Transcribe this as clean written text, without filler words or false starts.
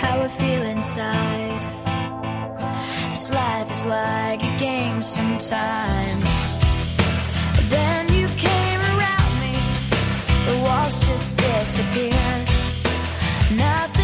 how I feel inside. This life is like a game sometimes. Then you came around me, the walls just disappeared. Nothing